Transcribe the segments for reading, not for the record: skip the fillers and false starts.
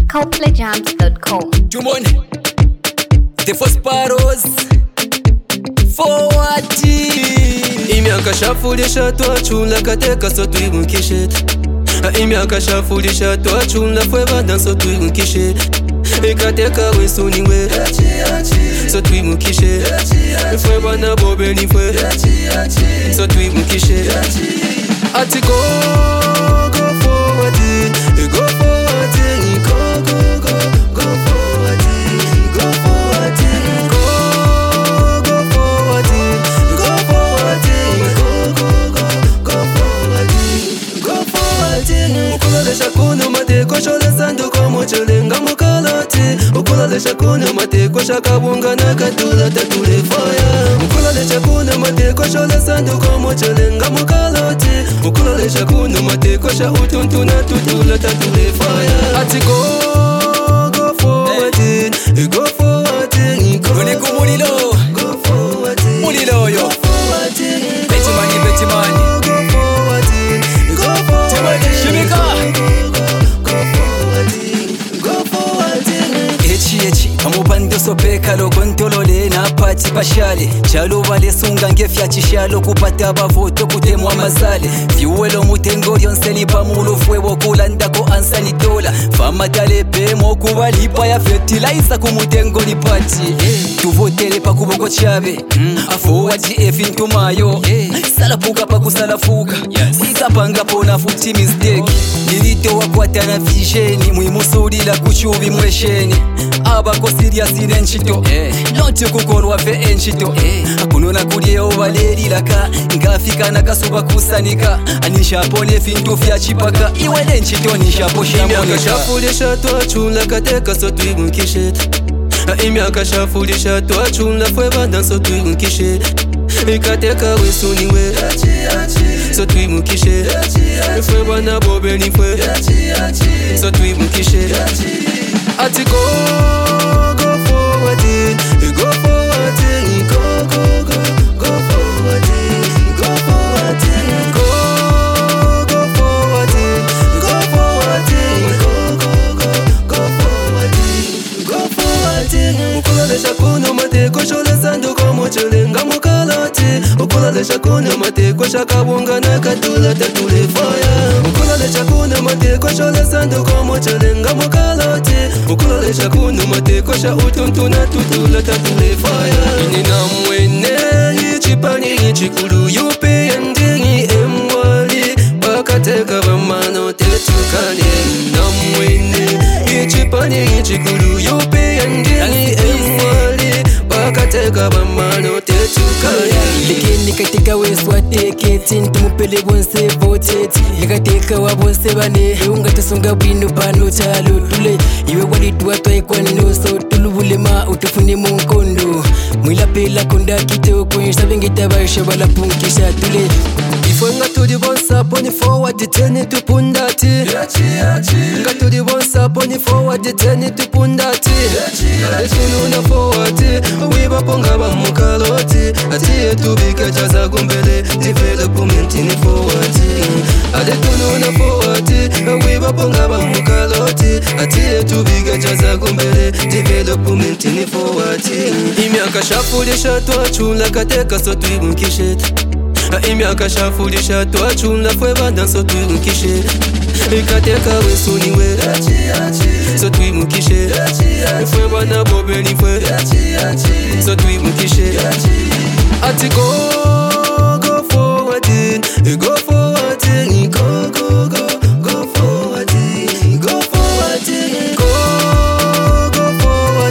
CopleyJams.com. Jumon, the first paros forward. Imiaka shafulisha twachula kateka so tuigukishit. Imiaka shafulisha twachula fweba danso tuigukishit. Ikateka wesuni we so tuigukishit. Fweba na bobe ni fwe so tuigukishit. Ati go forward, go forward, go forward, go forward, go forward, go forward, go forward. Ukulalisha kuno mate koshola sandu komo cholenga mukaloti. Ukulalisha kuno mate kosha kabunga na katula tatule fire. Ukulalisha kuno mate koshola sandu komo cholenga mukaloti. Ukulalisha kuno mate kosha utuntu na tutula tatule fire. Ati go forward, go forward, Go mulilo, go forward, mulilo yo. go forward, Betty money, Betty money. go forward, go forward, Shimika. go forward. Echi amupando sopeka lo kontolole na pati pashale chalo vale sunga ngefya chishalo kupata bavoto kutemwa mazale viuelo mutengo yonseli pamulo fwebo kulanda ko ansani dola fama talepe mokuba lipa ya fertilizer kumutengo lipati tuvotele pakuboko chabe afowaji efintumayo salapuka pakusalafuka ikapanga pona futi mistake nilito wakwatana visheni mwimusulila kuchubi mwesheni abako serious nenchito lonti kukolwa fe enchito akunona kulio valelilaka ngafika nakasuba kusanika anishapone fintu vya chipaka iwe nenchito nishapo Imiaka shamonika shafulisha twachula kateka so tuigukishit. Imiaka shafulisha twachula fweba danso tuigukishit. Ikateka wesuni we so tuigukishit. Fweba na bobe ni fwe so tuigukishit. Ati go forward, go forward, go forward, go forward, go forward, go forward, go forward, go forward. Ukulalisha kuno mate koshola sandu komo cholenga mukaloti. Ukulalisha kuno mate kosha kabunga na katula tatule fire. Ukulalisha kuno mate koshola sandu komo cholenga mukaloti. Ukulalisha kuno mate kosha utuntu na tutula tatule fire. Inina mwene ichipani ichikulu yupe yandingi emwali. Bakateka bamano tetukane. Inina mwene ichipani ichikulu yupe yandingi emwali. Bakateka bamano tetukane. Likini katika weswa teketi ntumupele bonse voteti likateka wa bonse bane ungatasonga bwino pano chalo tule iwe walidwa twaikwanino so tulubulema utufune munkondo mwilapela konda kitoko nsabengita basha balapunkisha tule Ifwe nga tuli bonsa poni forward teni tupundati. Nga tuli bonsa poni forward teni tupundati. Etununa forward wiba ponga ba mukaloti. Ati etubike chaza kumbele development ni forward. Ade tununa forward wiba ponga ba mukaloti. Ati etubike chaza kumbele development ni forward. Imiaka shafulisha twachula kateka so tuigukishit. Imiaka shafulisha twachula fweba danso tuigukishit. Ikateka wesuni we so tuigukishit. Fweba na bobe ni fwe so tuigukishit. Ati go forward, go forward, go forward, go forward, go forward, go forward,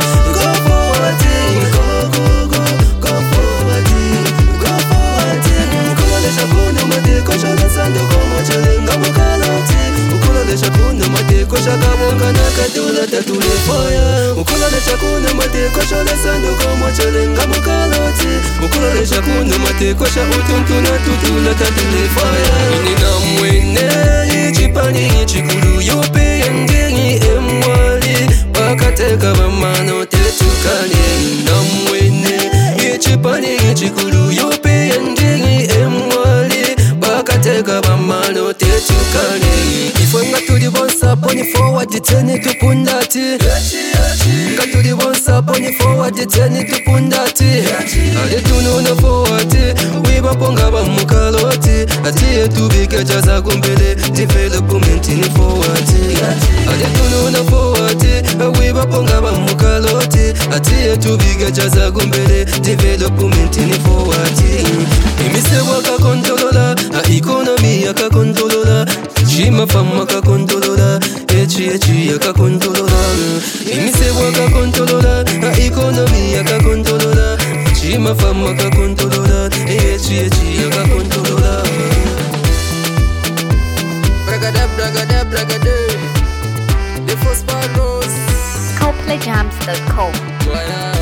go forward, go forward. Ukulalisha kuno mate koshola sandu komo cholenga mukaloti. Ukulalisha kuno mate kosha kabunga na katula tatule fire. Ukulalisha kuno mate koshola sandu komo cholenga mukaloti. Ukulalisha kuno mate kosha utuntu na tutula tatule fire. Inina mwene ichipani ichikulu yupe yandingi emwali. Bakateka bamano tetukane. Inina mwene ichipani ichikulu yupe yandingi emwali. Bakateka bamano tetukane. Ifwe nga tuli bonsa poni forward 10 to pundati. Got to the one stop on the forward, the 10 to pundati. Ade tunu na forward, we baponga ba mukaloti. Ati tu bika jaza kumbele, development in forward. Ade tunu na forward, we baponga ba mukaloti. Ati tu bika jaza kumbele, development in forward. Imise waka kontrola, a economy yaka kontrola. Shima fama ka kontrola, echi yaka kontrola. Imise waka kontrola, a economy yaka kontrola. Shima fama ka kontrola, echi yaka kontrola. Bragada, the first part goes ColdplayJams.com.